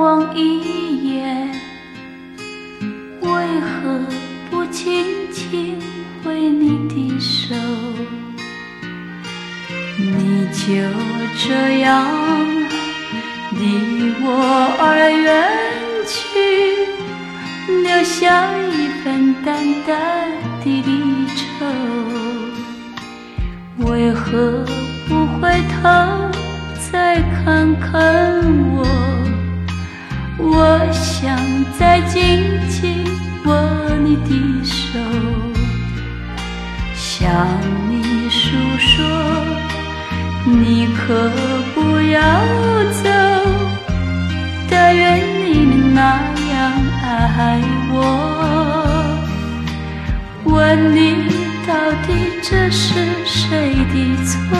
望一眼，为何不轻轻挥你的手？你就这样离我而远去，留下一份淡淡的离愁。为何不回头再看看我？我想再紧紧握你的手，向你诉说，你可不要走，但愿你能那样爱我。问你到底这是谁的错？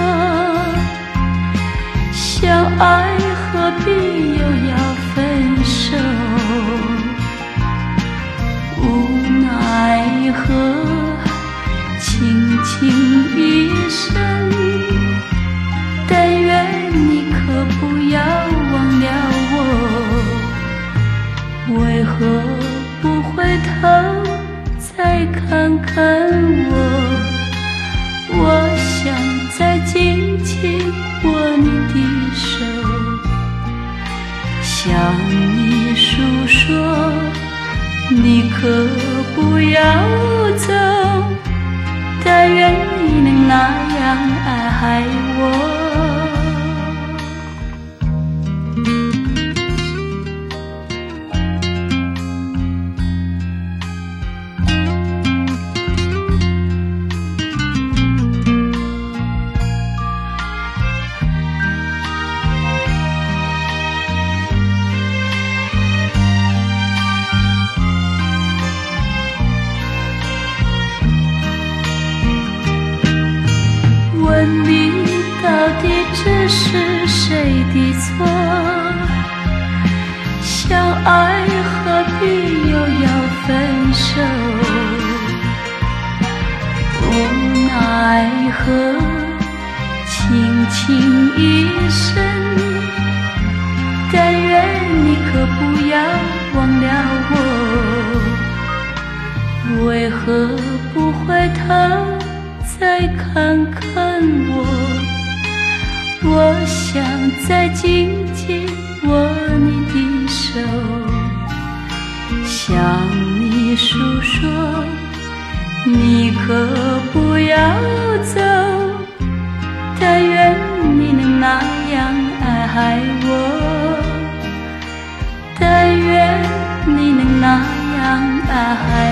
相爱何必又要分手？无奈何，轻轻一声，但愿你可不要忘了我。为何不回头再看看我？我想再紧紧握你的手，向你诉说，你可不要走，但愿你能那样爱我。问你到底这是谁的错？相爱何必又要分手？无奈何，轻轻一声，但愿你可不要忘了我。为何不回头再看看我？我想再紧紧握你的手，向你诉说，你可不要走，但愿你能那样爱我，但愿你能那样爱我。